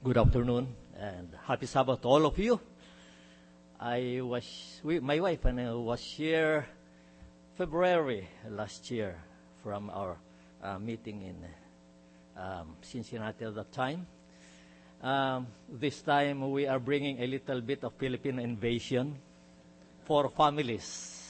Good afternoon and happy Sabbath to all of you. My wife and I was here February last year from our meeting in Cincinnati at that time. This time we are bringing a little bit of Filipino invasion for families.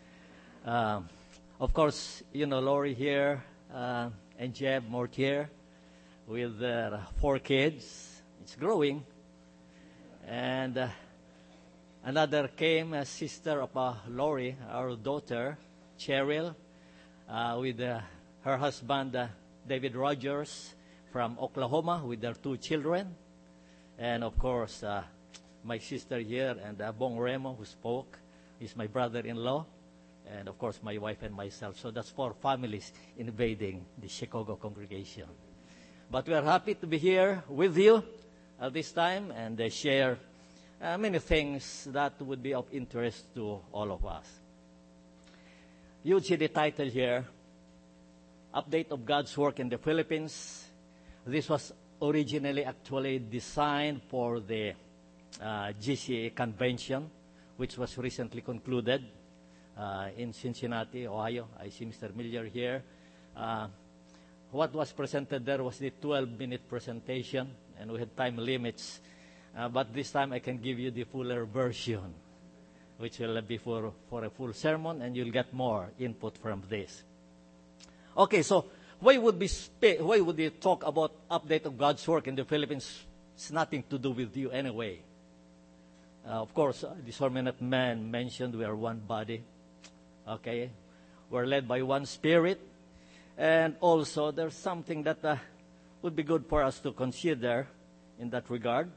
Of course, Lori here and Jeb Mortier with their 4 kids. It's growing. And another came, a sister of Lori, our daughter, Cheryl, with her husband, David Rogers, from Oklahoma, with their 2 children. And, of course, my sister here, and Bong Remo, who spoke, is my brother-in-law. And, of course, my wife and myself. So that's 4 families invading the Chicago congregation. But we are happy to be here with you at this time and share many things that would be of interest to all of us. You see the title here, Update of God's Work in the Philippines. This was originally actually designed for the GCA convention, which was recently concluded in Cincinnati, Ohio. I see Mr. Miller here. What was presented there was the 12-minute presentation, and we had time limits. But this time I can give you the fuller version, which will be for a full sermon, and you'll get more input from this. Okay, so why would we talk about update of God's work in the Philippines? It's nothing to do with you anyway. Of course, the Sorminate man mentioned we are one body. Okay, we're led by one Spirit. And also, there's something that would be good for us to consider in that regard.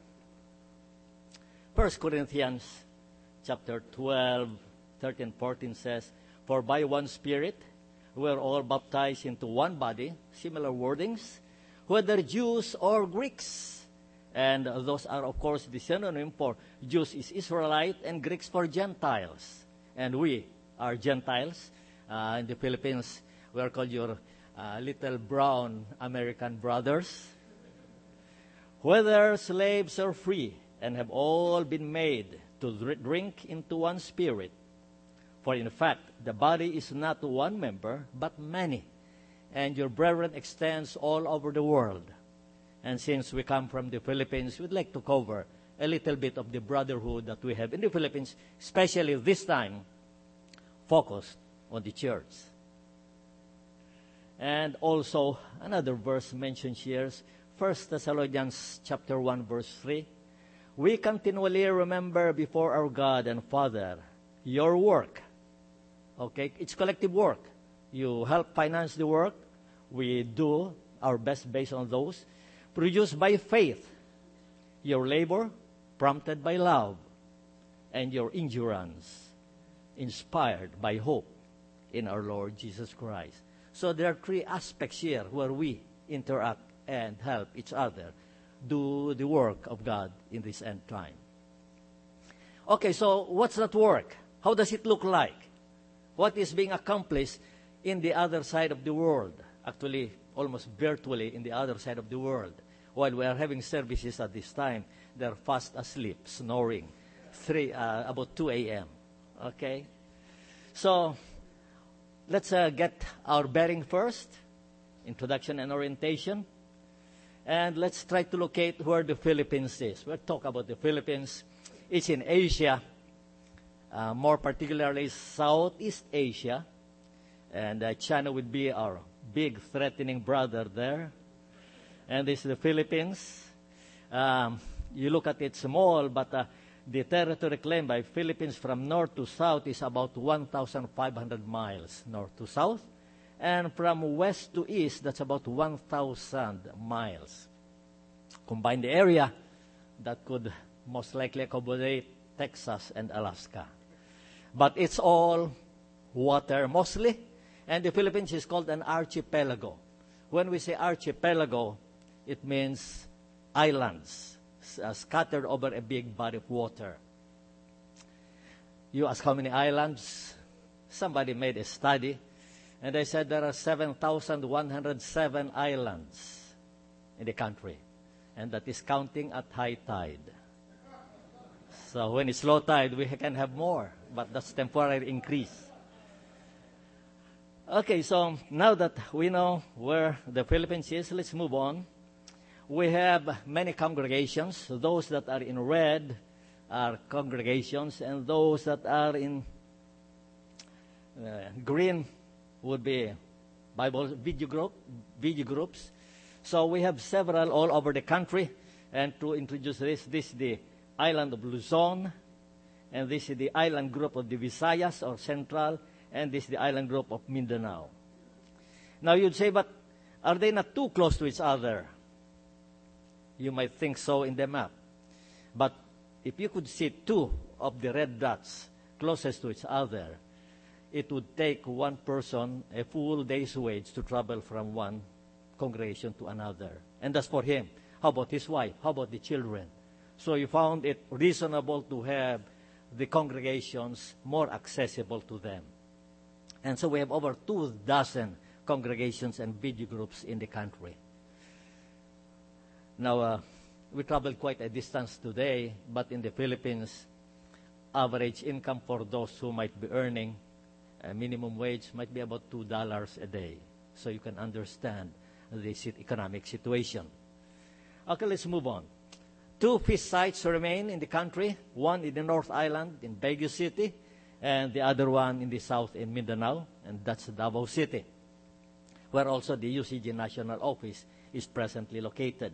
1 Corinthians chapter 12, 13, 14 says, For by one Spirit we are all baptized into one body, similar wordings, whether Jews or Greeks. And those are, of course, the synonym for Jews is Israelite and Greeks for Gentiles. And we are Gentiles. In the Philippines, we are called your little brown American brothers. Whether slaves or free, and have all been made to drink into one Spirit. For in fact, the body is not one member, but many. And your brethren extends all over the world. And since we come from the Philippines, we'd like to cover a little bit of the brotherhood that we have in the Philippines, especially this time, focused on the church. And also, another verse mentioned here is 1 Thessalonians chapter 1, verse 3. We continually remember before our God and Father your work. Okay, it's collective work. You help finance the work. We do our best based on those. Produced by faith. Your labor, prompted by love. And your endurance, inspired by hope in our Lord Jesus Christ. So there are 3 aspects here where we interact and help each other do the work of God in this end time. Okay, so what's that work? How does it look like? What is being accomplished in the other side of the world? Actually, almost virtually in the other side of the world. While we are having services at this time, they're fast asleep, snoring, about 2 a.m. Okay? So, let's get our bearing first, introduction and orientation. And let's try to locate where the Philippines is. We'll talk about the Philippines. It's in Asia, more particularly Southeast Asia. And China would be our big threatening brother there. And this is the Philippines. You look at it small, but the territory claimed by Philippines from north to south is about 1,500 miles north to south. And from west to east, that's about 1,000 miles. Combine the area, that could most likely accommodate Texas and Alaska. But it's all water mostly. And the Philippines is called an archipelago. When we say archipelago, it means islands scattered over a big body of water. You ask how many islands? Somebody made a study, and they said there are 7,107 islands in the country. and that is counting at high tide. So when it's low tide, we can have more, but that's temporary increase. Okay, so now that we know where the Philippines is, let's move on. We have many congregations. Those that are in red are congregations, and those that are in green would be Bible video groups. So we have several all over the country. And to introduce this is the island of Luzon, and this is the island group of the Visayas or Central, and this is the island group of Mindanao. Now you'd say, but are they not too close to each other? You might think so in the map. But if you could see two of the red dots closest to each other, it would take one person a full day's wage to travel from one congregation to another. And that's for him. How about his wife? How about the children? So you found it reasonable to have the congregations more accessible to them. And so we have over 24 congregations and video groups in the country. Now, we traveled quite a distance today, but in the Philippines, average income for those who might be earning a minimum wage might be about $2 a day. So you can understand the economic situation. Okay, let's move on. 2 feast sites remain in the country. One in the North Island in Baguio City, and the other one in the south in Mindanao, and that's Davao City, where also the UCG National Office is presently located.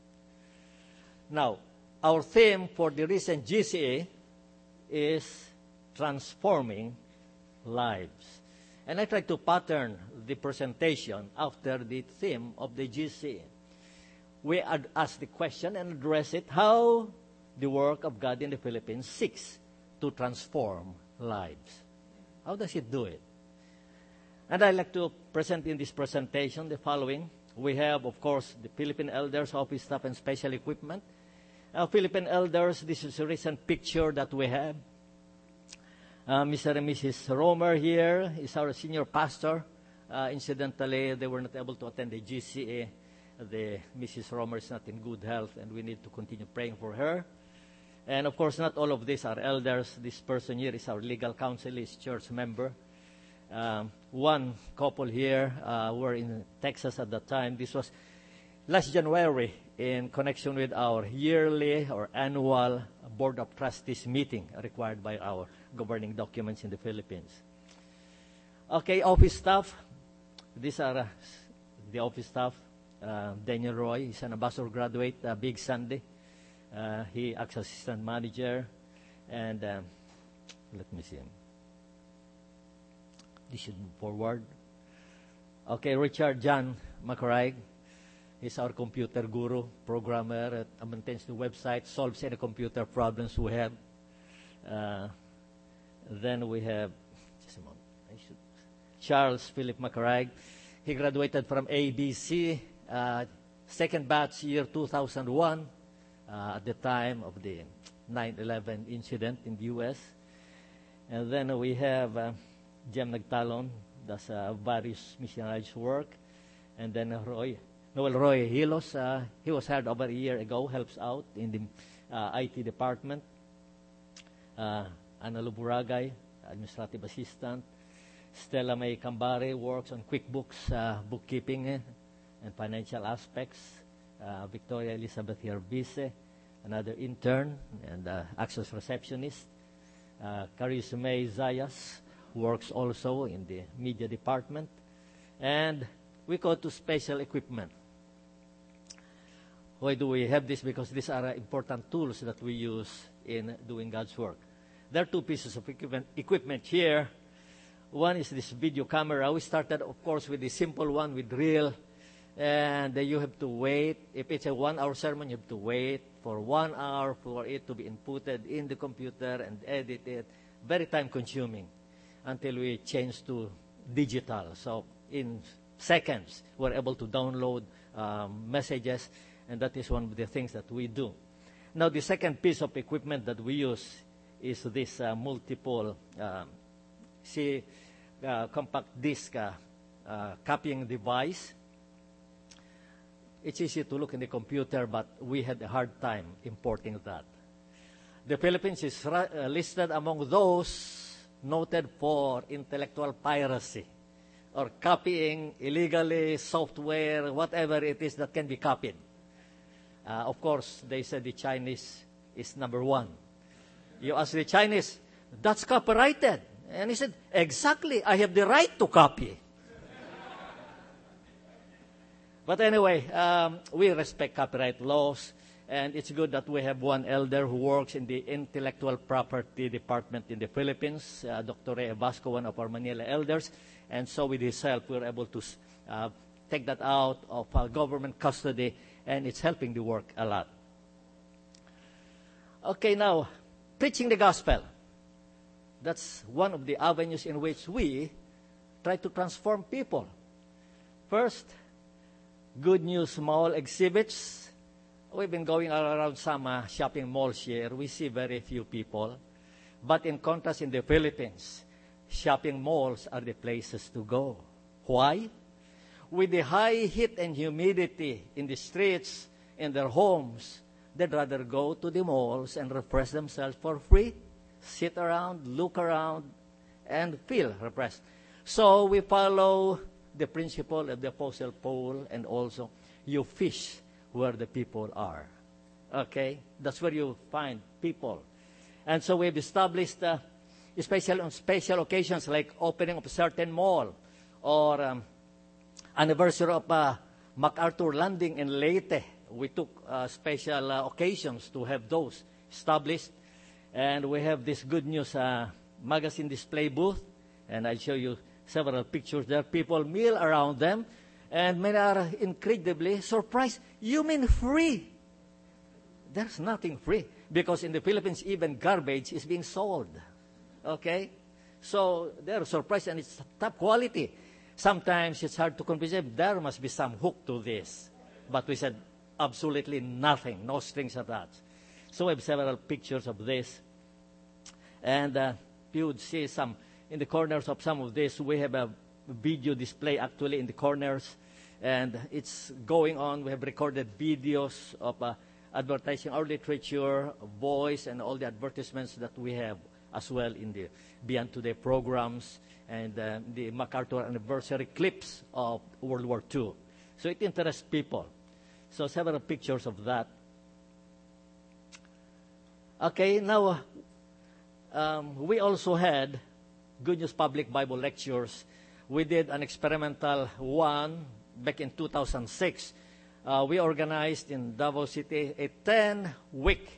Now, our theme for the recent GCA is transforming lives. And I tried to pattern the presentation after the theme of the GCA. We ask the question and address it, how the work of God in the Philippines seeks to transform lives. How does it do it? And I'd like to present in this presentation the following. We have, of course, the Philippine Elders, Office Staff, and Special Equipment. Philippine Elders, this is a recent picture that we have. Mr. and Mrs. Romer here is our senior pastor. Incidentally, they were not able to attend the GCA. Mrs. Romer is not in good health, and we need to continue praying for her. And of course, not all of these are elders. This person here is our legal counsel, is church member. One couple here were in Texas at that time. This was last January in connection with our yearly or annual Board of Trustees meeting required by our governing documents in the Philippines. Okay, office staff. These are the office staff. Daniel Roy is an ambassador graduate, Big Sunday. He acts as assistant manager. And let me see. This should move forward. Okay, Richard John McRae. He's our computer guru, programmer, maintains the website, solves any computer problems we have. Then we have, just a moment, Charles Philip McRae. He graduated from ABC, second batch, year 2001, at the time of the 9/11 incident in the U.S. And then we have Jem Nagtalon, does various missionaries work. And then Noel Roy Hilos, he was hired over a year ago, helps out in the IT department. Ana Luburagay, administrative assistant. Stella May Cambare works on QuickBooks, bookkeeping and financial aspects. Victoria Elizabeth Herbice, another intern and access receptionist. Caris May Zayas works also in the media department. And we go to special equipment. Why do we have this? Because these are important tools that we use in doing God's work. There are 2 pieces of equipment here. One is this video camera. We started, of course, with the simple one with reel. And you have to wait. If it's a 1-hour sermon, you have to wait for 1 hour for it to be inputted in the computer and edit it. Very time-consuming until we change to digital. So in seconds, we're able to download messages, and that is one of the things that we do. Now, the second piece of equipment that we use is this multiple compact disc copying device. it's easy to look in the computer, but we had a hard time importing that. The Philippines is listed among those noted for intellectual piracy or copying illegally software, whatever it is that can be copied. Of course, they said the Chinese is number one. You ask the Chinese, that's copyrighted. And he said, exactly, I have the right to copy. But anyway, we respect copyright laws, and it's good that we have one elder who works in the intellectual property department in the Philippines, Dr. Ray Vasco, one of our Manila elders. And so with his help, we're able to take that out of government custody, and it's helping the work a lot. Okay, now, preaching the gospel. That's one of the avenues in which we try to transform people. First, Good News Mall exhibits. We've been going around some shopping malls here. We see very few people. But in contrast, in the Philippines, shopping malls are the places to go. Why? With the high heat and humidity in the streets, in their homes, they'd rather go to the malls and refresh themselves for free, sit around, look around, and feel refreshed. So we follow the principle of the Apostle Paul, and also you fish where the people are. Okay? That's where you find people. And so we've established, especially on special occasions like opening of a certain mall or anniversary of MacArthur Landing in Leyte. We took special occasions to have those established. And we have this Good News magazine display booth. And I'll show you several pictures there. People meal around them. And many are incredibly surprised. You mean free? There's nothing free. Because in the Philippines, even garbage is being sold. Okay? So they're surprised, and it's top quality. Sometimes it's hard to convince them there must be some hook to this. But we said, absolutely nothing. No strings attached. So we have several pictures of this. And you would see some, in the corners of some of this, we have a video display actually in the corners. And it's going on. We have recorded videos of advertising our literature, voice, and all the advertisements that we have as well in the Beyond Today programs and the MacArthur anniversary clips of World War II. So it interests people. So several pictures of that. Okay, now we also had Good News Public Bible Lectures. We did an experimental one back in 2006. We organized in Davao City a 10-week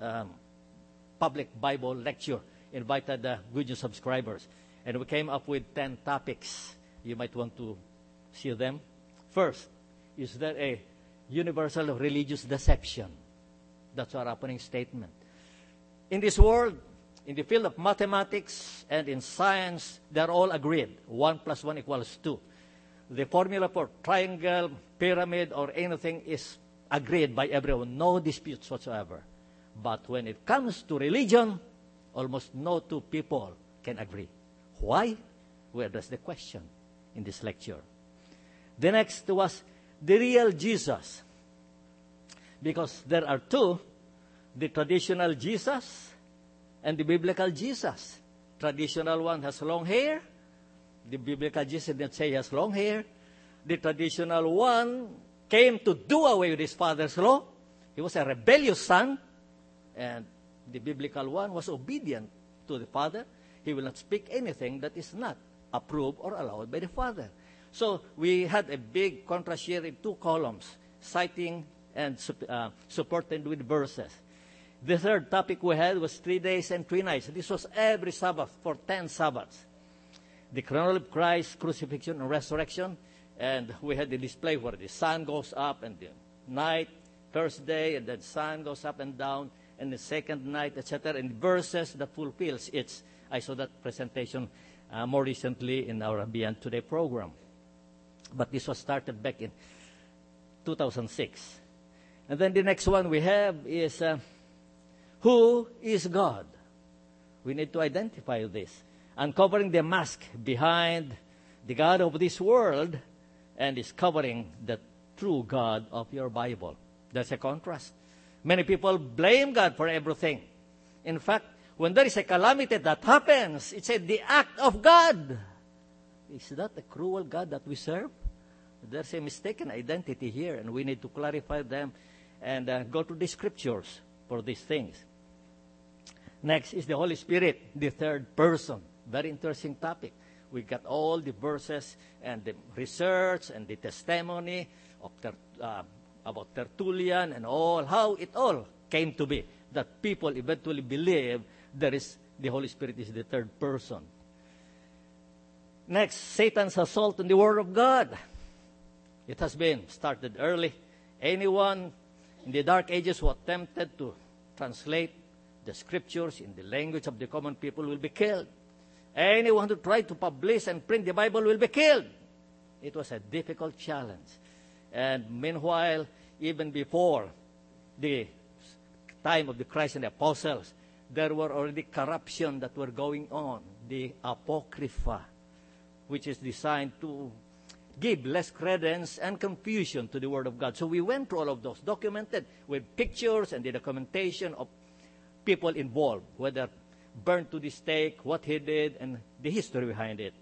public Bible lecture, invited the Good News subscribers. And we came up with 10 topics. You might want to see them. First, is there a universal religious deception? That's our opening statement. In this world, in the field of mathematics and in science, they're all agreed. 1 + 1 = 2. The formula for triangle, pyramid, or anything is agreed by everyone. No disputes whatsoever. But when it comes to religion, almost no two people can agree. Why? We address the question in this lecture. The next was the real Jesus. Because there are two, the traditional Jesus and the biblical Jesus. Traditional one has long hair. The biblical Jesus didn't say he has long hair. The traditional one came to do away with his father's law. He was a rebellious son. And the biblical one was obedient to the father. He will not speak anything that is not approved or allowed by the father. So we had a big contrast here in 2 columns, citing and supported with verses. The third topic we had was 3 days and 3 nights. This was every Sabbath for 10 Sabbaths. The chronology of Christ's crucifixion and resurrection. And we had the display where the sun goes up and the night, first day, and then sun goes up and down, and the second night, etc. And verses that fulfills it. I saw that presentation more recently in our Beyond Today program. But this was started back in 2006. And then the next one we have is, who is God? We need to identify this. Uncovering the mask behind the God of this world and discovering the true God of your Bible. That's a contrast. Many people blame God for everything. In fact, when there is a calamity that happens, it's the act of God. Is that a cruel God that we serve? There's a mistaken identity here, and we need to clarify them and go to the scriptures for these things. Next is the Holy Spirit, the third person. Very interesting topic. We got all the verses and the research and the testimony of about Tertullian and all, how it all came to be, that people eventually believe the Holy Spirit is the third person. Next, Satan's assault on the Word of God. It has been started early. Anyone in the Dark Ages who attempted to translate the Scriptures in the language of the common people will be killed. Anyone who tried to publish and print the Bible will be killed. It was a difficult challenge. And meanwhile, even before the time of the Christ and the apostles, there were already corruption that were going on. The Apocrypha, which is designed to give less credence and confusion to the Word of God. So we went through all of those, documented with pictures and the documentation of people involved, whether burned to the stake, what he did, and the history behind it.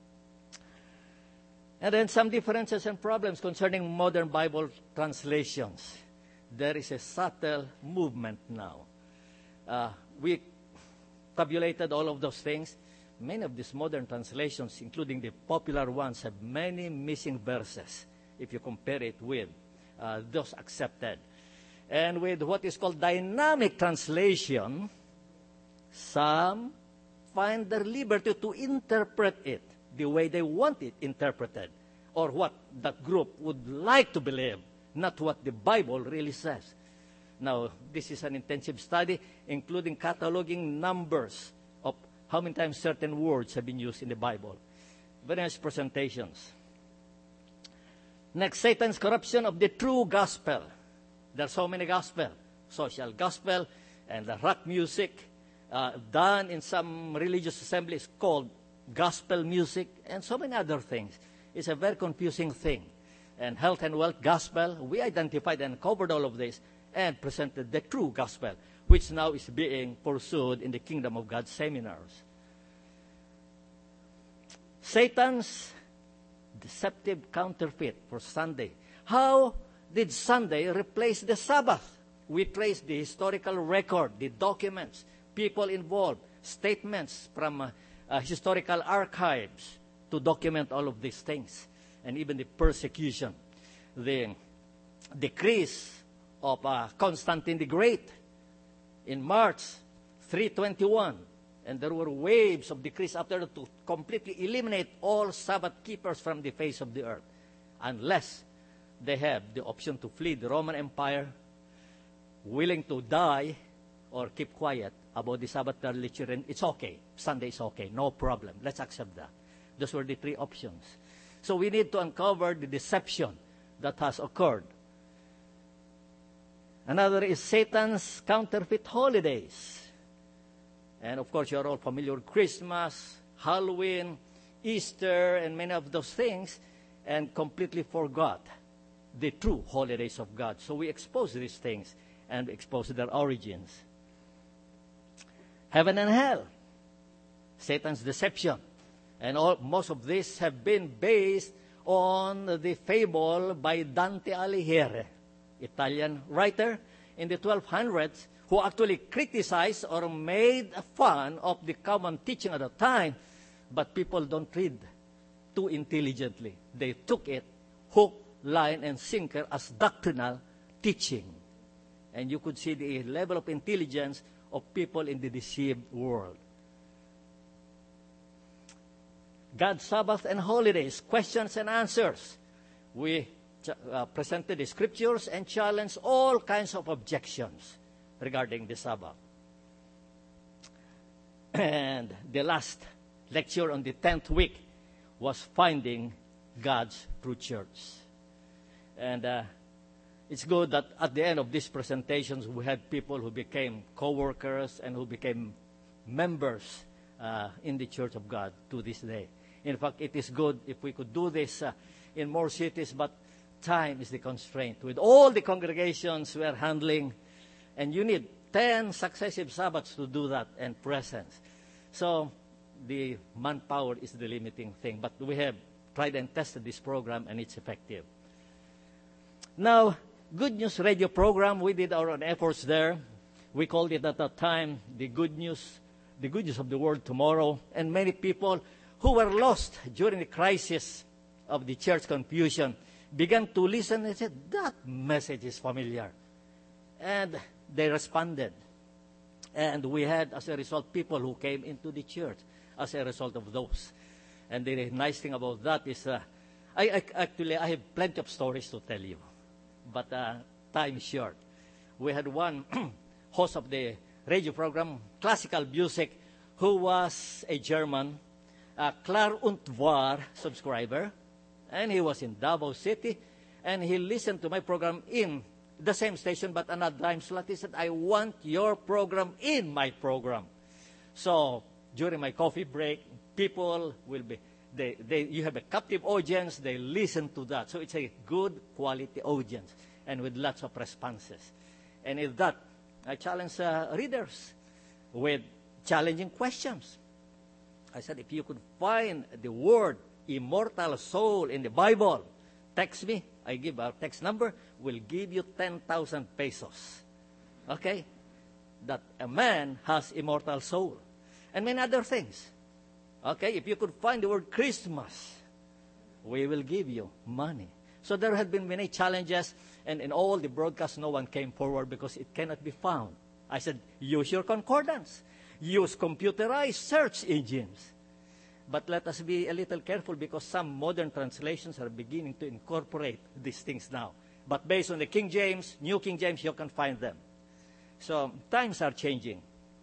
And then some differences and problems concerning modern Bible translations. There is a subtle movement now. We tabulated all of those things. Many of these modern translations, including the popular ones, have many missing verses if you compare it with those accepted. And with what is called dynamic translation, some find their liberty to interpret it the way they want it interpreted, or what that group would like to believe, not what the Bible really says. Now, this is an intensive study, including cataloging numbers of how many times certain words have been used in the Bible. Very nice presentations. Next, Satan's corruption of the true gospel. There are so many gospel, social gospel, and the rock music done in some religious assemblies called gospel music, and so many other things. It's a very confusing thing. And health and wealth gospel, we identified and covered all of this and presented the true gospel, which now is being pursued in the Kingdom of God seminars. Satan's deceptive counterfeit for Sunday. How did Sunday replace the Sabbath? We trace the historical record, the documents, people involved, statements from historical archives to document all of these things, and even the persecution, the decrease of Constantine the Great in March 321, and there were waves of decrease after that to completely eliminate all Sabbath keepers from the face of the earth, unless they have the option to flee the Roman Empire, willing to die or keep quiet about the Sabbath literature, and it's okay. Sunday is okay. No problem. Let's accept that. Those were the three options. So we need to uncover the deception that has occurred. Another is Satan's counterfeit holidays. And of course, you're all familiar with Christmas, Halloween, Easter, and many of those things, and completely forgot the true holidays of God. So we expose these things and expose their origins. Heaven and hell, Satan's deception. And most of these have been based on the fable by Dante Alighieri, Italian writer in the 1200s, who actually criticized or made fun of the common teaching at the time, but people don't read too intelligently. They took it hook, line, and sinker as doctrinal teaching. And you could see the level of intelligence of people in the deceived world. God's Sabbath and holidays, questions and answers. We presented the scriptures and challenged all kinds of objections regarding the Sabbath. And the last lecture on the 10th week was finding God's true church. And it's good that at the end of these presentations, we had people who became co-workers and who became members in the Church of God to this day. In fact, it is good if we could do this in more cities, but time is the constraint. With all the congregations we are handling, and you need 10 successive Sabbaths to do that, and presence. So the manpower is the limiting thing. But we have tried and tested this program, and it's effective. Now, Good News radio program, we did our own efforts there. We called it at that time the good news of the world tomorrow. And many people who were lost during the crisis of the church confusion began to listen and said, that message is familiar. And they responded. And we had, as a result, people who came into the church as a result of those. And the nice thing about that is, I have plenty of stories to tell you. But time is short. We had one host of the radio program, classical music, who was a German, Klar und Wahr subscriber, and he was in Davao City, and he listened to my program in the same station, but another time slot. He said, I want your program in my program. So during my coffee break, people will be, you have a captive audience, they listen to that. So it's a good quality audience, and with lots of responses. And in that, I challenge readers with challenging questions. I said, if you could find the word immortal soul in the Bible, text me. I give our text number. Will give you 10,000 pesos. Okay? That a man has immortal soul. And many other things. Okay? If you could find the word Christmas, we will give you money. So there had been many challenges, and in all the broadcasts, no one came forward because it cannot be found. I said, use your concordance. Use computerized search engines. But let us be a little careful because some modern translations are beginning to incorporate these things now. But based on the King James, New King James, you can find them. So times are changing.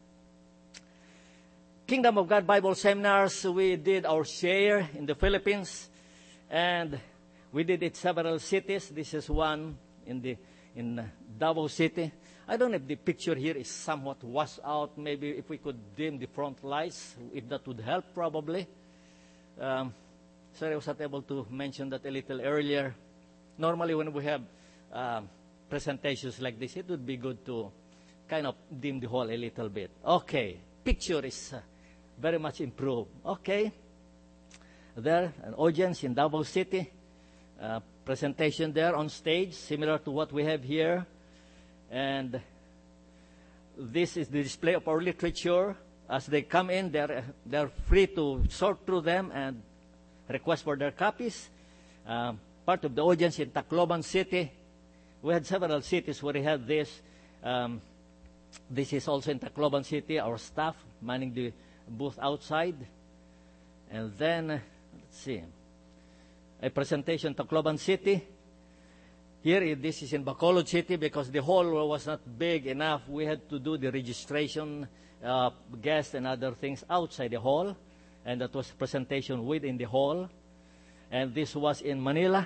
Kingdom of God Bible seminars, we did our share in the Philippines. And we did it several cities. This is one in Davao City. I don't know if the picture here is somewhat washed out. Maybe if we could dim the front lights, if that would help, probably. Sorry, I was not able to mention that a little earlier. Normally, when we have presentations like this, it would be good to kind of dim the hall a little bit. Okay, picture is very much improved. Okay, there, an audience in Davao City. Presentation there on stage, similar to what we have here. And this is the display of our literature. As they come in, they're free to sort through them and request for their copies. Part of the audience in Tacloban City. We had several cities where we had this. This is also in Tacloban City, our staff manning the booth outside. And then, let's see, a presentation in Tacloban City. Here, this is in Bacolod City because the hall was not big enough. We had to do the registration, guests and other things outside the hall. And that was presentation within the hall. And this was in Manila.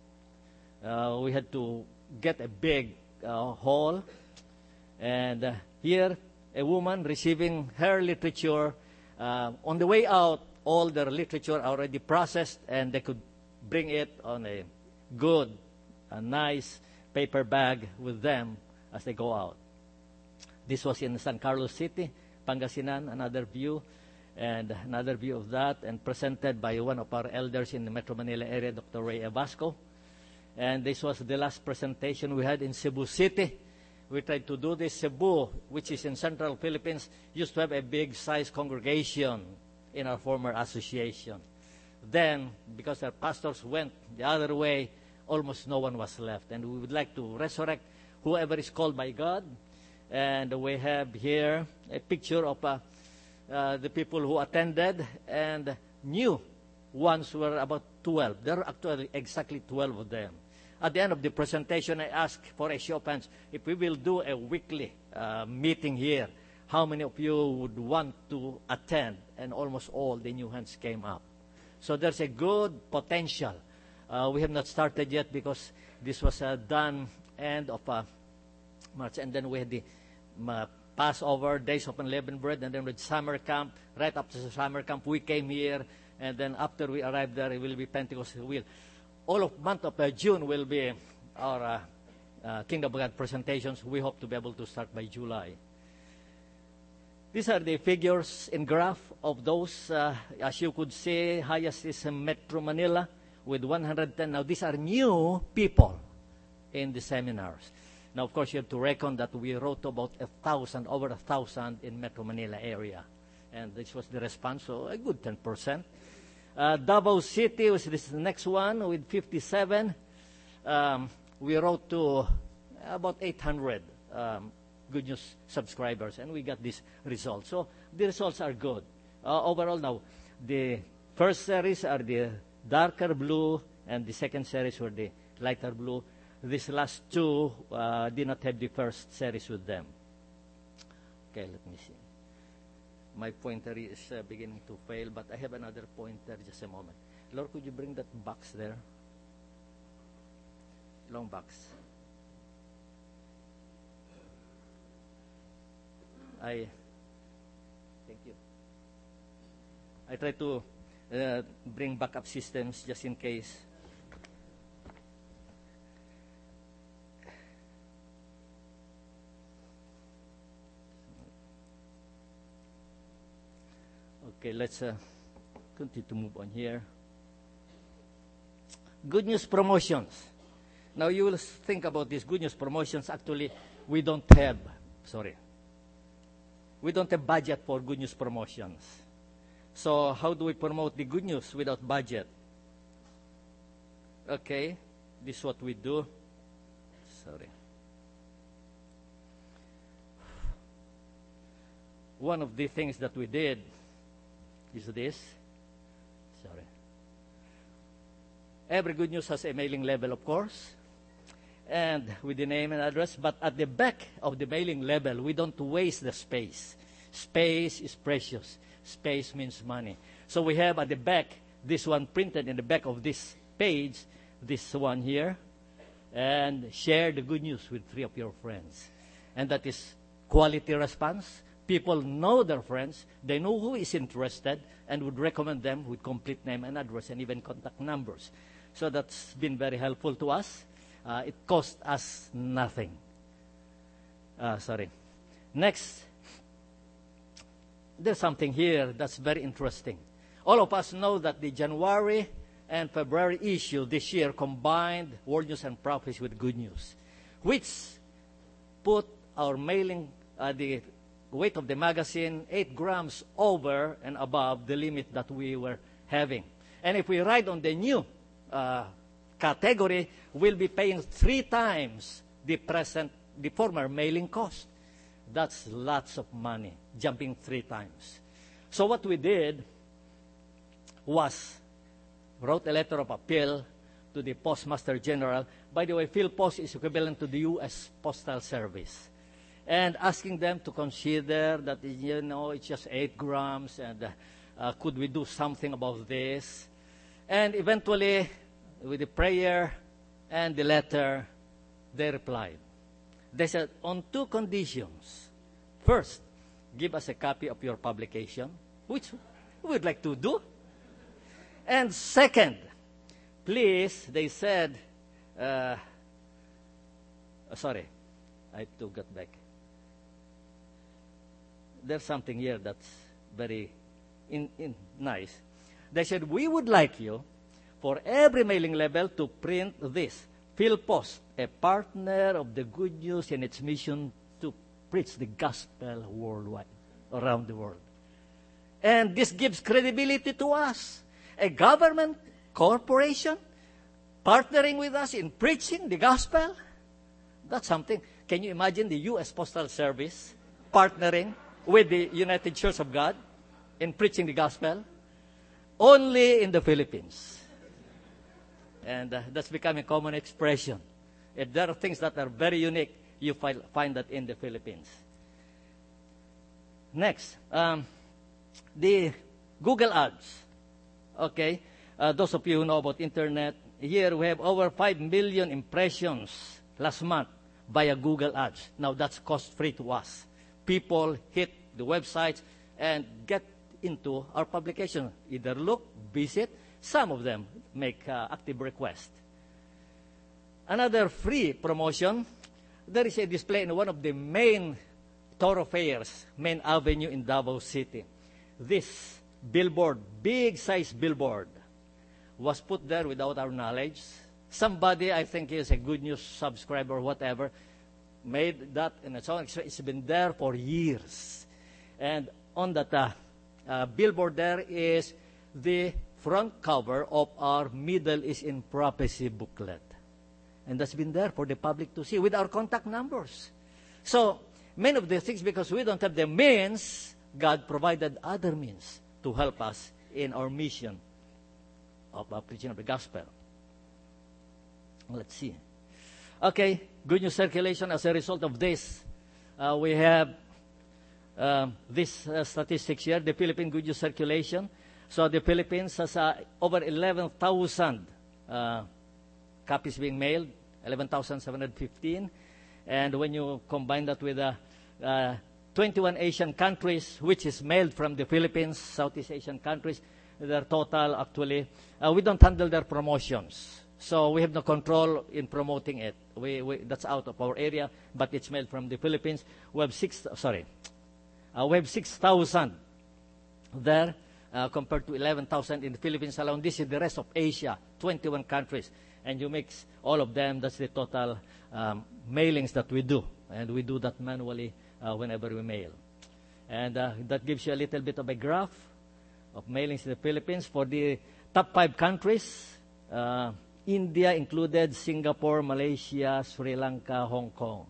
We had to get a big hall. And here, a woman receiving her literature. On the way out, all their literature already processed, and they could bring it on a good, a nice paper bag with them as they go out. This was in San Carlos City, Pangasinan, another view, and another view of that, and presented by one of our elders in the Metro Manila area, Dr. Ray Abasco. And this was the last presentation we had in Cebu City. We tried to do this. Cebu, which is in central Philippines, used to have a big-sized congregation in our former association. Then, because our pastors went the other way, almost no one was left. And we would like to resurrect whoever is called by God. And we have here a picture of the people who attended, and new ones were about 12. There are actually exactly 12 of them. At the end of the presentation, I asked for a show of hands, if we will do a weekly meeting here, how many of you would want to attend? And almost all the new hands came up. So there's a good potential. We have not started yet because this was done end of March. And then we had the Passover, Days of Unleavened Bread, and then with summer camp. Right after the summer camp, we came here. And then after we arrived there, it will be Pentecost. all of month of June will be our Kingdom of God presentations. We hope to be able to start by July. These are the figures in graph of those. As you could see, highest is Metro Manila with 110. Now, these are new people in the seminars. Now, of course, you have to reckon that we wrote about over 1,000 in Metro Manila area. And this was the response, so a good 10%. Davao City was this next one with 57. We wrote to about 800 Good News subscribers, and we got this result. So the results are good. Overall now, the first series are the darker blue, and the second series were the lighter blue. These last two did not have the first series with them. Okay, let me see. My pointer is beginning to fail, but I have another pointer. Just a moment. Lord, could you bring that box there? Long box. Thank you. I try to bring backup systems just in case. Okay, let's continue to move on here. Good News promotions. Now you will think about these Good News promotions. Actually, we don't have budget for Good News promotions. So how do we promote the Good News without budget? Okay, this is what we do. One of the things that we did is this. Every Good News has a mailing label, of course, and with the name and address. But at the back of the mailing label, we don't waste the space. Space is precious. Space means money. So we have at the back, this one printed in the back of this page, this one here, and share the Good News with 3 of your friends. And that is quality response. People know their friends. They know who is interested and would recommend them with complete name and address and even contact numbers. So that's been very helpful to us. It cost us nothing. Next, there's something here that's very interesting. All of us know that the January and February issue this year combined World News and Prophecy with Good News, which put our mailing, the weight of the magazine 8 grams over and above the limit that we were having. And if we write on the new category, we'll be paying 3 times the former mailing cost. That's lots of money, jumping 3 times. So what we did was wrote a letter of appeal to the Postmaster General. By the way, PhilPost is equivalent to the U.S. Postal Service. And asking them to consider that, it's just 8 grams, and could we do something about this? And eventually, with the prayer and the letter, they replied. They said, on 2 conditions. First, give us a copy of your publication, which we would like to do. And second, please, they said, I have to get back. There's something here that's very nice. They said, we would like you, for every mailing label, to print this. PhilPost, a partner of the Good News in its mission to preach the gospel worldwide, around the world. And this gives credibility to us. A government corporation partnering with us in preaching the gospel. That's something. Can you imagine the U.S. Postal Service partnering with the United Church of God in preaching the gospel? Only in the Philippines. And that's becoming a common expression. If there are things that are very unique, you find that in the Philippines. Next, the Google Ads. Okay, those of you who know about internet, here we have over 5 million impressions last month via Google Ads. Now that's cost-free to us. People hit the websites and get into our publication. Either look, visit, Some of them make active request. Another free promotion, there is a display in one of the main thoroughfares, main avenue in Davao City. This billboard, big size billboard, was put there without our knowledge. Somebody, I think is a Good News subscriber or whatever, made that, and so on. It's been there for years. And on that billboard there is the front cover of our Middle East in Prophecy booklet. And that's been there for the public to see with our contact numbers. So, many of the things, because we don't have the means, God provided other means to help us in our mission of preaching of the gospel. Let's see. Okay, Good News circulation. As a result of this, we have this statistics here, the Philippine Good News circulation. So the Philippines has over 11,000 copies being mailed, 11,715. And when you combine that with 21 Asian countries, which is mailed from the Philippines, Southeast Asian countries, their total actually, we don't handle their promotions. So we have no control in promoting it. That's out of our area, but it's mailed from the Philippines. We have 6,000 there compared to 11,000 in the Philippines alone. This is the rest of Asia, 21 countries. And you mix all of them, that's the total mailings that we do. And we do that manually whenever we mail. And that gives you a little bit of a graph of mailings in the Philippines. For the top 5 countries, India included, Singapore, Malaysia, Sri Lanka, Hong Kong.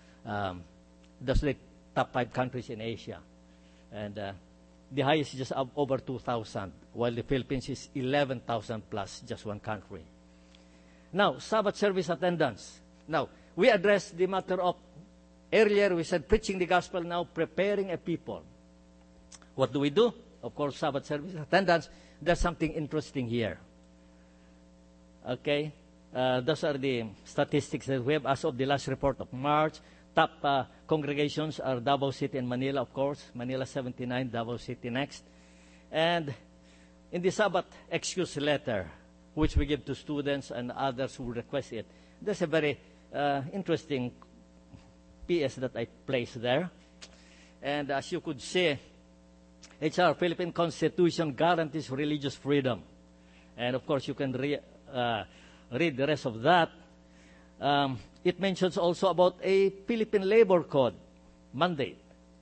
That's the top 5 countries in Asia. And the highest is just over 2,000, while the Philippines is 11,000 plus, just one country. Now, Sabbath service attendance. Now, we addressed the matter of, earlier we said preaching the gospel, now preparing a people. What do we do? Of course, Sabbath service attendance. There's something interesting here. Okay? Those are the statistics that we have as of the last report of March. Top congregations are Davao City and Manila, of course. Manila 79, Davao City next. And in the Sabbath excuse letter, which we give to students and others who request it, there's a very interesting PS that I placed there. And as you could see, our Philippine Constitution guarantees religious freedom. And of course, you can read the rest of that. It mentions also about a Philippine Labor Code mandate.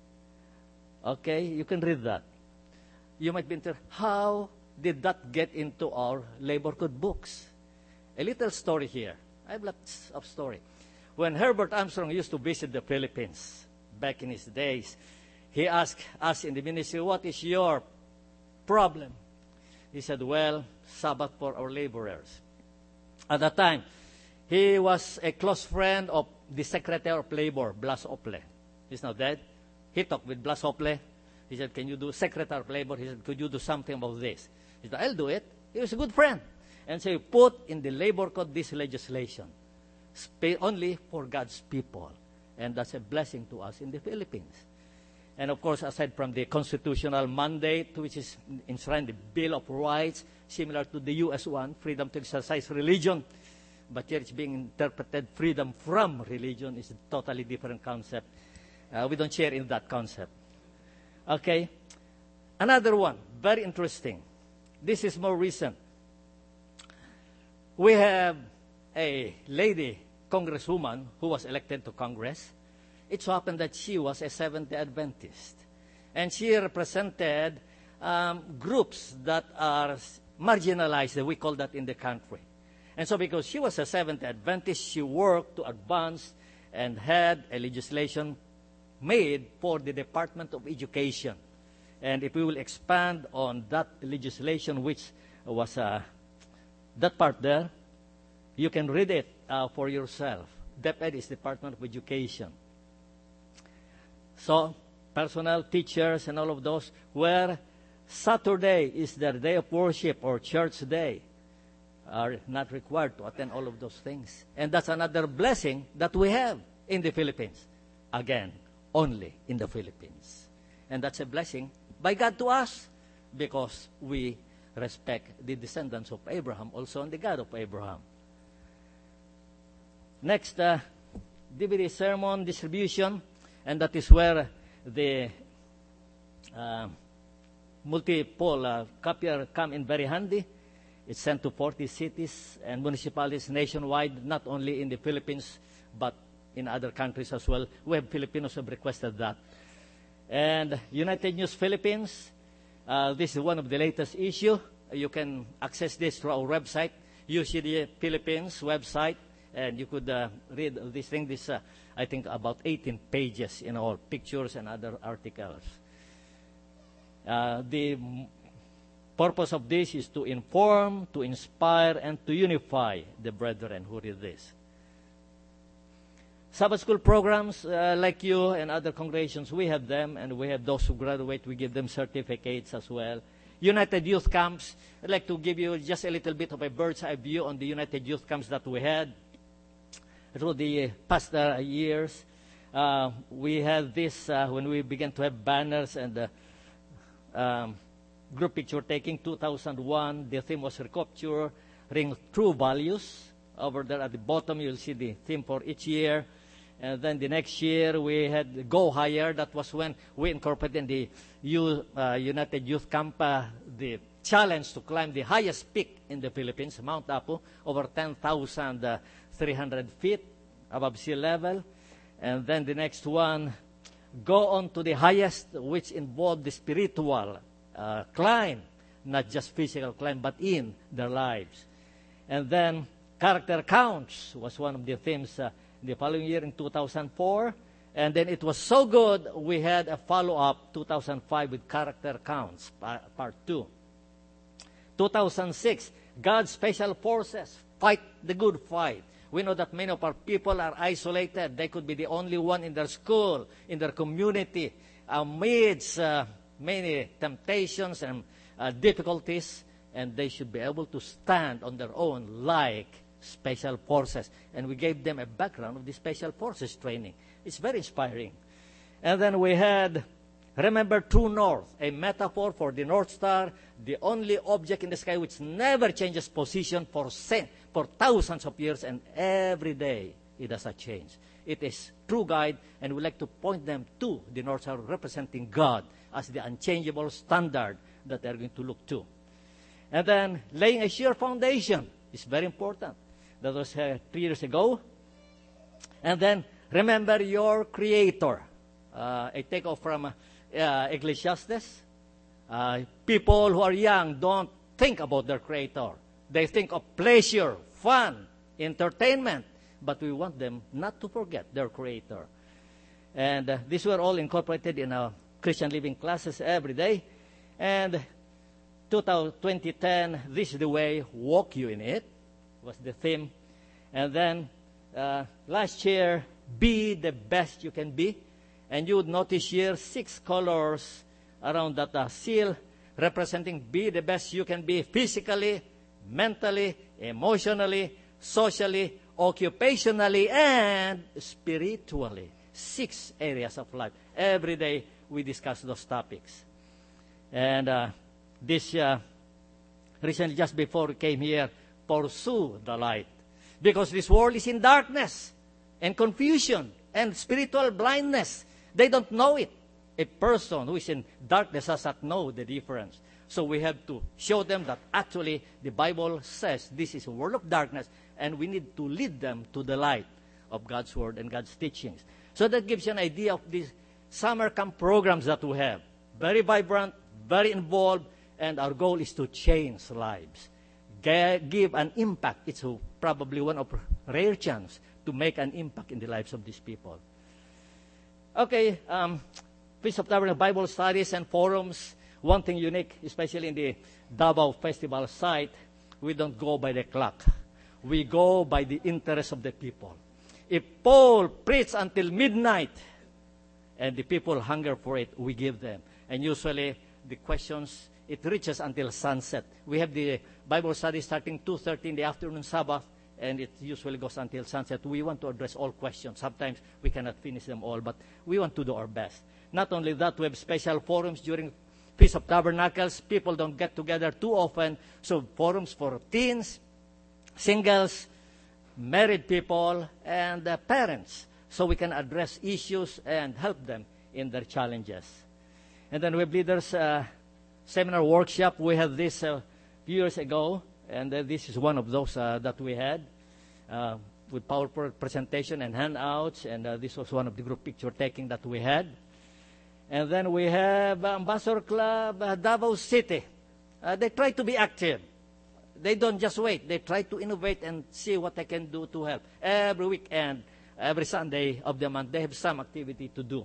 Okay, you can read that. You might be interested, how did that get into our Labor Code books? A little story here. I have lots of story. When Herbert Armstrong used to visit the Philippines back in his days, he asked us in the ministry, what is your problem? He said, well, Sabbath for our laborers. At that time, he was a close friend of the Secretary of Labor, Blas Ople. He's now dead. He talked with Blas Ople. He said, can you do, Secretary of Labor, he said, could you do something about this? He said, I'll do it. He was a good friend. And so he put in the Labor Code this legislation, only for God's people. And that's a blessing to us in the Philippines. And of course, aside from the constitutional mandate, which is enshrined in the Bill of Rights, similar to the U.S. one, freedom to exercise religion, but here it's being interpreted freedom from religion is a totally different concept. We don't share in that concept. Okay. Another one, very interesting. This is more recent. We have a lady congresswoman who was elected to Congress. It so happened that she was a Seventh-day Adventist. And she represented groups that are marginalized, we call that in the country. And so because she was a Seventh-day Adventist, she worked to advance and had a legislation made for the Department of Education. And if we will expand on that legislation, which was that part there, you can read it for yourself. DepEd is Department of Education. So, personnel, teachers, and all of those, where Saturday is their day of worship or church day, are not required to attend all of those things. And that's another blessing that we have in the Philippines. Again, only in the Philippines. And that's a blessing by God to us because we respect the descendants of Abraham, also on the God of Abraham. Next, DVD sermon distribution, and that is where the multiple copier come in very handy. It's sent to 40 cities and municipalities nationwide, not only in the Philippines, but in other countries as well. We have Filipinos who have requested that. And United News Philippines, this is one of the latest issue. You can access this through our website, UCD Philippines website, and you could read this thing. This, I think, about 18 pages in all, pictures and other articles. The purpose of this is to inform, to inspire, and to unify the brethren who read this. Sabbath school programs, like you and other congregations, we have them, and we have those who graduate, we give them certificates as well. United Youth Camps, I'd like to give you just a little bit of a bird's eye view on the United Youth Camps that we had through the past years. We had this when we began to have banners and group picture taking. 2001, the theme was recapturing true values. Over there at the bottom, you'll see the theme for each year. And then the next year, we had Go Higher. That was when we incorporated in the United Youth Camp the challenge to climb the highest peak in the Philippines, Mount Apu, over 10,300 feet above sea level. And then the next one, Go on to the highest, which involved the spiritual climb, not just physical climb, but in their lives. And then Character Counts was one of the themes the following year in 2004. And then it was so good, we had a follow-up 2005 with Character Counts, part 2. 2006, God's Special Forces, Fight the Good Fight. We know that many of our people are isolated. They could be the only one in their school, in their community, amidst many temptations and difficulties, and they should be able to stand on their own like Special Forces. And we gave them a background of the Special Forces training. It's very inspiring. And then we had Remember True North, a metaphor for the North Star, the only object in the sky which never changes position for thousands of years, and every day it does not change. It is true guide, and we like to point them to the North Star, representing God as the unchangeable standard that they're going to look to. And then laying a sure foundation is very important. That was 3 years ago. And then remember your Creator. A takeoff from Ecclesiastes. People who are young don't think about their Creator. They think of pleasure, fun, entertainment. But we want them not to forget their Creator. And these were all incorporated in our Christian living classes every day. And 2010, This is the Way, Walk You in It, was the theme. And then last year, Be the Best You Can Be. And you would notice here 6 colors around that seal representing be the best you can be physically, mentally, emotionally, socially, occupationally, and spiritually. 6 areas of life. Every day we discuss those topics. And this recently, just before we came here, pursue the light. Because this world is in darkness and confusion and spiritual blindness. They don't know it. A person who is in darkness does not know the difference. So we have to show them that actually the Bible says this is a world of darkness, and we need to lead them to the light of God's Word and God's teachings. So that gives you an idea of these summer camp programs that we have. Very vibrant, very involved, and our goal is to change lives. Give an impact. It's probably one of rare chance to make an impact in the lives of these people. Okay, Feast of Tabernacle Bible studies and forums. One thing unique, especially in the Davao Festival site, we don't go by the clock. We go by the interest of the people. If Paul preached until midnight and the people hunger for it, we give them. And usually the questions, it reaches until sunset. We have the Bible study starting 2:30 in the afternoon Sabbath, and it usually goes until sunset. We want to address all questions. Sometimes we cannot finish them all, but we want to do our best. Not only that, we have special forums during Feast of Tabernacles, people don't get together too often, so forums for teens, singles, married people, and parents, so we can address issues and help them in their challenges. And then we have leaders seminar workshop. We had this a few years ago, and this is one of those that we had with PowerPoint presentation and handouts, and this was one of the group picture taking that we had. And then we have Ambassador Club, Davao City. They try to be active. They don't just wait. They try to innovate and see what they can do to help. Every weekend, every Sunday of the month, they have some activity to do.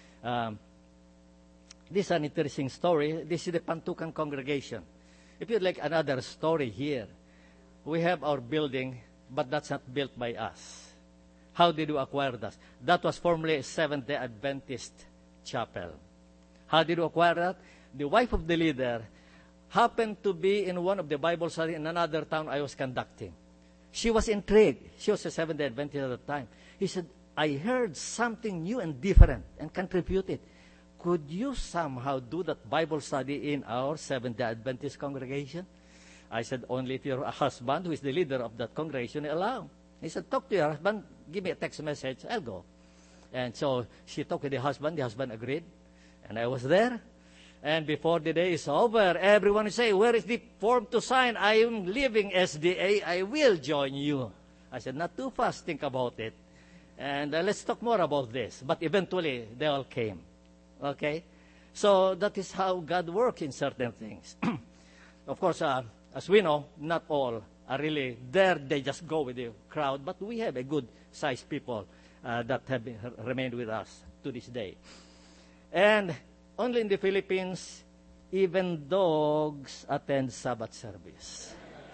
This is an interesting story. This is the Pantukan congregation. If you'd like another story here, we have our building, but that's not built by us. How did we acquire that? That was formerly a Seventh-day Adventist chapel. How did we acquire that? The wife of the leader happened to be in one of the Bible studies in another town I was conducting. She was intrigued. She was a Seventh-day Adventist at the time. He said, I heard something new and different and contributed. Could you somehow do that Bible study in our Seventh-day Adventist congregation? I said, only if your husband, who is the leader of that congregation, allow. He said, talk to your husband, give me a text message, I'll go. And so she talked with the husband agreed, and I was there. And before the day is over, everyone is saying, where is the form to sign? I am leaving SDA, I will join you. I said, not too fast, think about it. And let's talk more about this. But eventually, they all came. Okay? So that is how God works in certain things. Of course, as we know, not all are really there. They just go with the crowd. But we have a good-sized people that have remained with us to this day. And only in the Philippines, even dogs attend Sabbath service.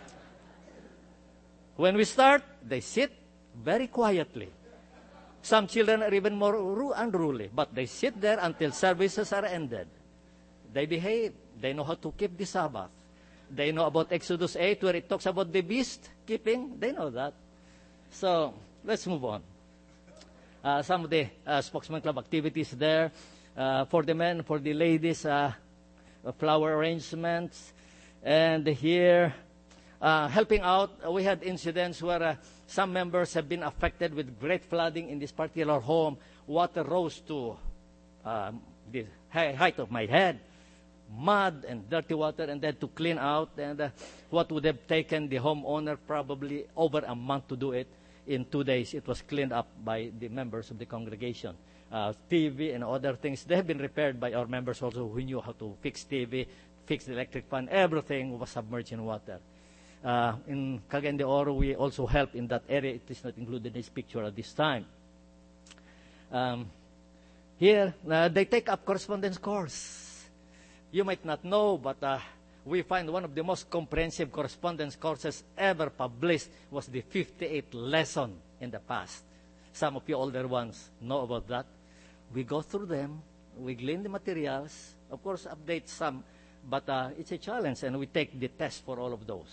When we start, they sit very quietly. Some children are even more unruly, but they sit there until services are ended. They behave. They know how to keep the Sabbath. They know about Exodus 8, where it talks about the beast keeping. They know that. So, let's move on. Some of the Spokesman Club activities there. For the men, for the ladies, flower arrangements. And here, helping out, we had incidents where some members have been affected with great flooding in this particular home. Water rose to the height of my head. Mud and dirty water, and then to clean out. And what would have taken the homeowner probably over a month to do it, in 2 days, it was cleaned up by the members of the congregation. TV and other things, they have been repaired by our members also who knew how to fix TV, fix the electric fan. Everything was submerged in water. In Cagayan de Oro, we also help in that area. It is not included in this picture at this time. Here, they take up correspondence course. You might not know, but we find one of the most comprehensive correspondence courses ever published was the 58 lesson in the past. Some of you older ones know about that. We go through them. We glean the materials. Of course, update some. But it's a challenge, and we take the test for all of those.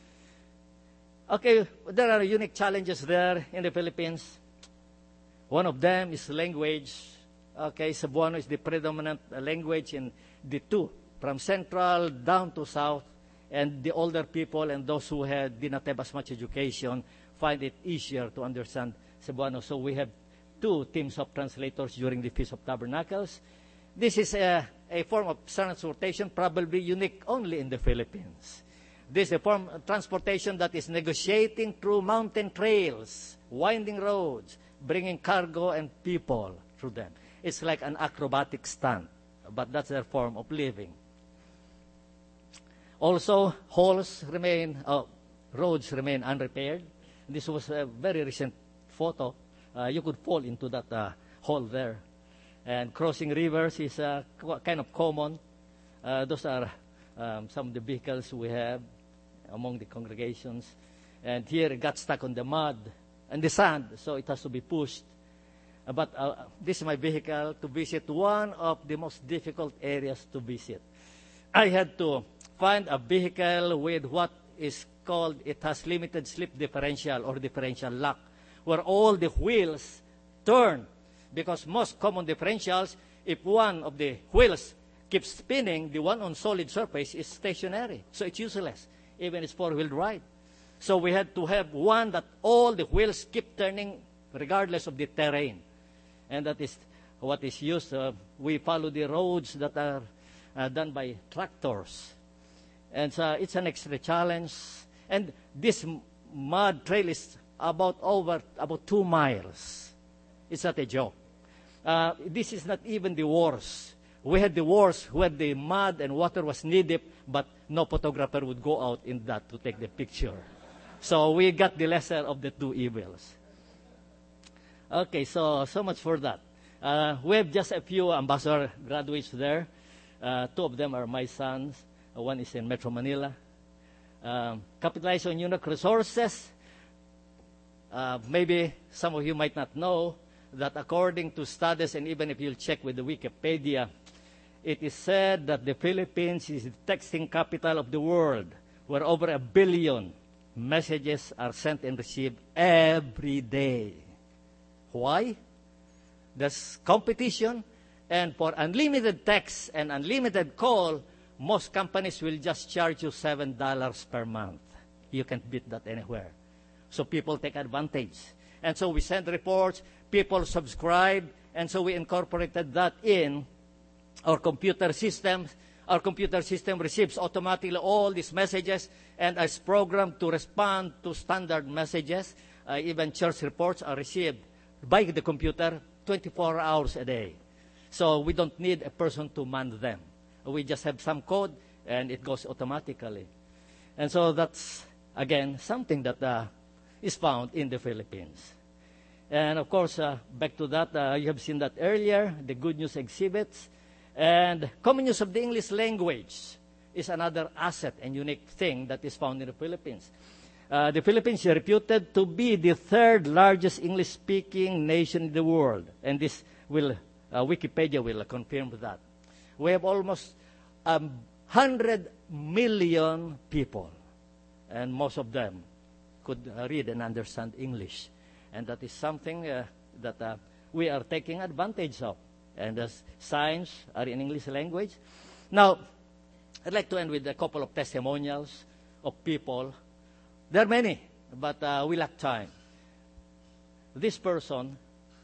Okay, there are unique challenges there in the Philippines. One of them is language. Okay, Cebuano is the predominant language in the two, from central down to south. And the older people and those who did not have as much education find it easier to understand Cebuano. So we have 2 teams of translators during the Feast of Tabernacles. This is a form of transportation probably unique only in the Philippines. This is a form of transportation that is negotiating through mountain trails, winding roads, bringing cargo and people through them. It's like an acrobatic stunt, but that's their form of living. Also, roads remain unrepaired. This was a very recent photo. You could fall into that hole there. And crossing rivers is kind of common. Those are some of the vehicles we have among the congregations. And here it got stuck on the mud and the sand, so it has to be pushed. But this is my vehicle to visit one of the most difficult areas to visit. I had to find a vehicle with what is called, it has limited slip differential or differential lock, where all the wheels turn. Because most common differentials, if one of the wheels keeps spinning, the one on solid surface is stationary. So it's useless, even it's four-wheel drive. So we had to have one that all the wheels keep turning regardless of the terrain. And that is what is used. We follow the roads that are done by tractors. And so it's an extra challenge. And this mud trail is about 2 miles. It's not a joke. This is not even the worst. We had the worst where the mud and water was knee-deep, but no photographer would go out in that to take the picture. So we got the lesser of the two evils. Okay, so much for that. We have just a few ambassador graduates there. 2 of them are my sons. One is in Metro Manila. Capitalize on unique resources. Maybe some of you might not know that according to studies, and even if you'll check with the Wikipedia, it is said that the Philippines is the texting capital of the world, where over 1 billion messages are sent and received every day. Why? There's competition, and for unlimited text and unlimited call, most companies will just charge you $7 per month. You can't beat that anywhere. So people take advantage. And so we send reports, people subscribe, and so we incorporated that in our computer systems. Our computer system receives automatically all these messages and is programmed to respond to standard messages. Even church reports are received by the computer 24 hours a day. So we don't need a person to man them. We just have some code, and it goes automatically. And so that's, again, something that is found in the Philippines. And, of course, back to that, you have seen that earlier, the Good News exhibits. And common use of the English language is another asset and unique thing that is found in the Philippines. The Philippines is reputed to be the 3rd largest English-speaking nation in the world. And this will, Wikipedia will confirm that. We have almost 100 million people, and most of them could read and understand English. And that is something that we are taking advantage of. And the signs are in English language. Now, I'd like to end with a couple of testimonials of people. There are many, but we lack time. This person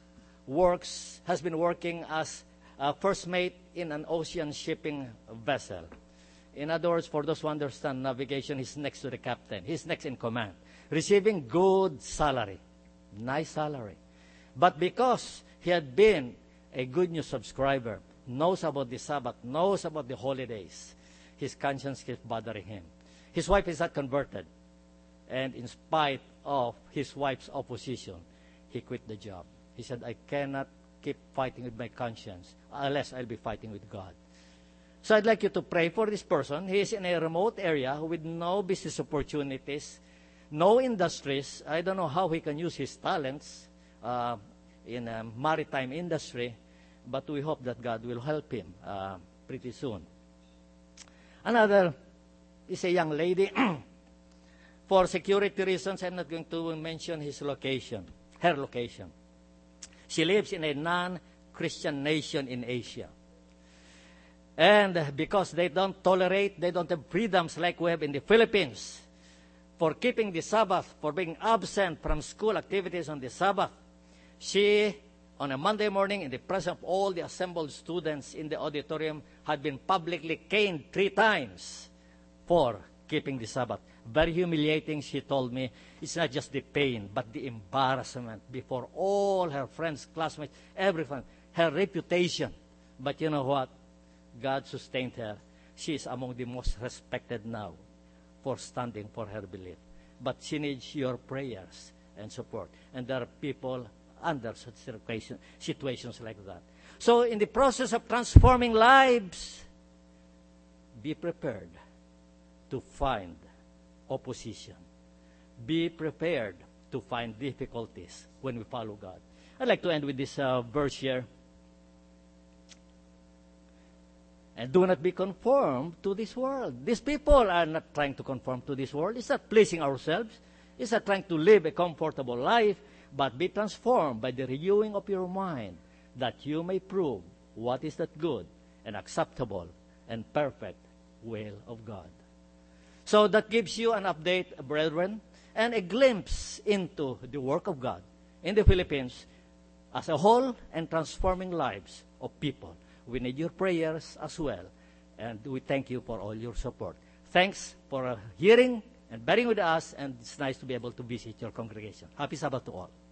has been working as a first mate in an ocean shipping vessel. In other words, for those who understand navigation, he's next to the captain. He's next in command, receiving good salary, nice salary. But because he had been a Good News subscriber, knows about the Sabbath, knows about the holidays, his conscience keeps bothering him. His wife is not converted. And in spite of his wife's opposition, he quit the job. He said, I cannot keep fighting with my conscience unless I'll be fighting with God. So I'd like you to pray for this person. He is in a remote area with no business opportunities, no industries. I don't know how he can use his talents in a maritime industry, but we hope that God will help him pretty soon. Another is a young lady. For security reasons, I'm not going to mention her location. She lives in a non-Christian nation in Asia. And because they don't have freedoms like we have in the Philippines, for keeping the Sabbath, for being absent from school activities on the Sabbath, she, on a Monday morning, in the presence of all the assembled students in the auditorium, had been publicly caned 3 times for keeping the Sabbath. Very humiliating, she told me. It's not just the pain, but the embarrassment before all her friends, classmates, everyone, her reputation. But you know what? God sustained her. She is among the most respected now for standing for her belief. But she needs your prayers and support. And there are people under such situations like that. So in the process of transforming lives, be prepared to find opposition. Be prepared to find difficulties when we follow God. I'd like to end with this verse here. And do not be conformed to this world. These people are not trying to conform to this world. It's not pleasing ourselves. It's not trying to live a comfortable life, but be transformed by the renewing of your mind, that you may prove what is that good and acceptable and perfect will of God. So that gives you an update, brethren, and a glimpse into the work of God in the Philippines as a whole and transforming lives of people. We need your prayers as well, and we thank you for all your support. Thanks for hearing and bearing with us, and it's nice to be able to visit your congregation. Happy Sabbath to all.